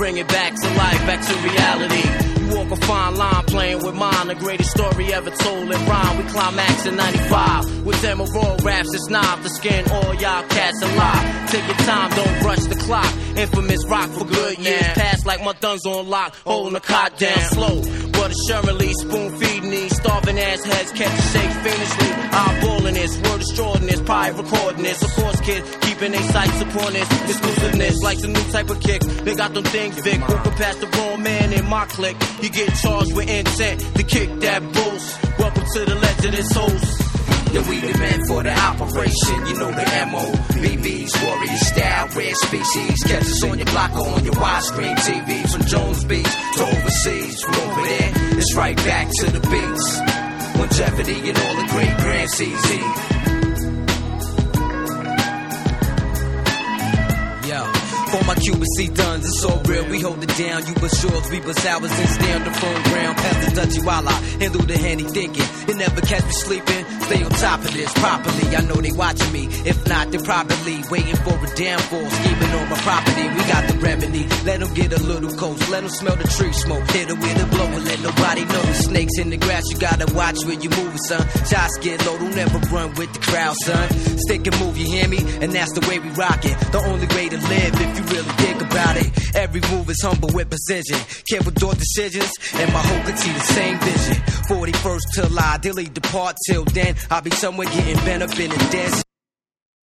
bring it back to life, back to reality. You walk a fine line playing with mine, the greatest story ever told in rhyme. We climax in 95 with them raw raps. It's knob to skin all y'all cats alive. Take your time, don't rush the clock. Infamous rock for good years past like my thumbs on lock, holding the cot down slow. But assuredly, spoon feeding these starving ass heads, catch a shake fiendishly. Eyeballing this, word destroying this, probably recording this. Of course, kid, keeping their sights upon this. Exclusiveness, like some new type of kicks. They got them things, Vic. Walking past the wrong man in my clique. You get charged with intent to kick that boost. Welcome to the Legend host. Yeah, we the men for the operation, you know the MO. BB's warrior style, rare species. Catch us on your block or on your widescreen TV. From Jones Beach to overseas, from over there, it's right back to the beats. Longevity and all the great grand CZ. For my Cuban C duns, it's all real, we hold it down. You but shorts, we but sours and stay on the firm ground. Pass the Dutchie while I handle the handy thinking. You never catch me sleeping, stay on top of this properly. I know they watching me, if not, they're probably waiting for a downfall. Scheming on my property, we got the remedy. Let them get a little close, let them smell the tree smoke. Hit it with a blow and let nobody know. Snakes in the grass, you gotta watch where you moving, son. Shots get low, don't ever run with the crowd, son. Stick and move, you hear me? And that's the way we rock it. The only way to live if you really think about it. Every move is humble with precision. Careful door decisions, and my whole could see the same vision. 41st till I delete depart. Till then, I'll be somewhere getting bent up in the dance.